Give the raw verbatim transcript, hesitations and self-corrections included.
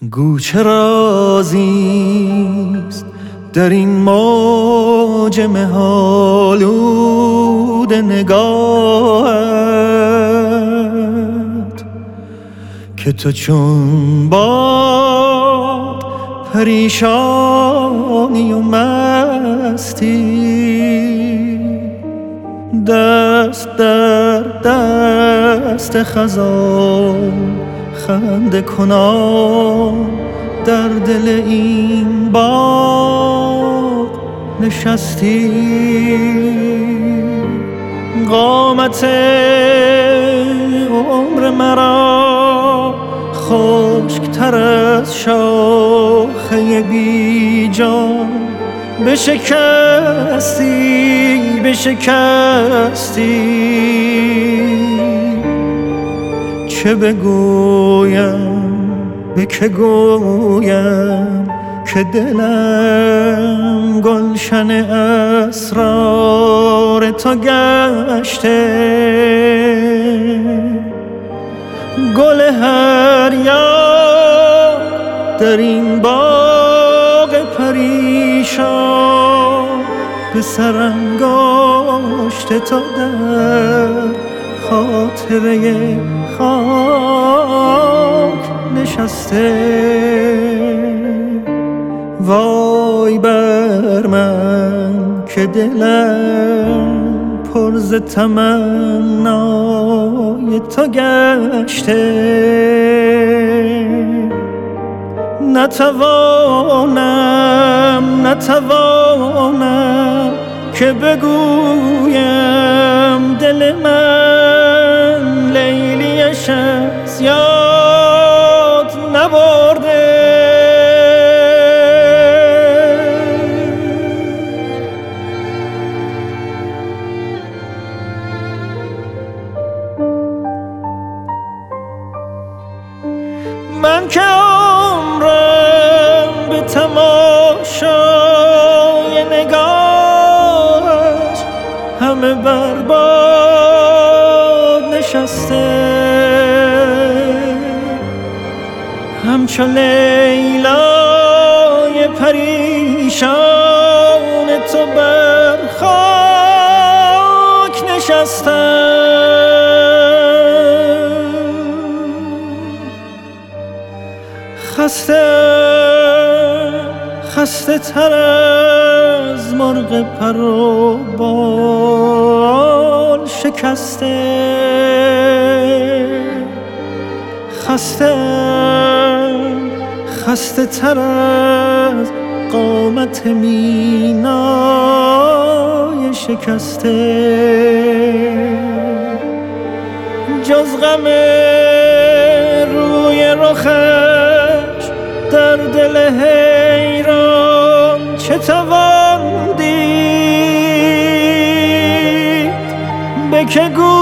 گوچه رازیست در این موج مه‌آلود نگاهت که تو چون باد پریشانی و مستی، دست در دست خزان خنده کنان در دل این باغ نشستی. قامت عمر مرا خشک‌تر از شاخه بی جان بشکستی بشکستی. چه بگویم به که گویم که دلم گلشن اسرار تو گشته. گل هر یاد در این باغ پریشان به سرانگشت تو در خاطره خاک نشسته. وای بر من که دلم پر ز تمنای تو گشته. نتوانم نتوانم که بگویم دل من لیلیش از یاد نبرده. من که عمرم به تماشای نگاهش همه برباد نشسته. همچو لیلای پریشان تو بر خاک نشستم. خسته خسته تر از مرغ پر و بال شکسته. خسته خسته تر از قامت مینای شکسته. جز غم روی رخش در دل حیران چه توان دید؟ به که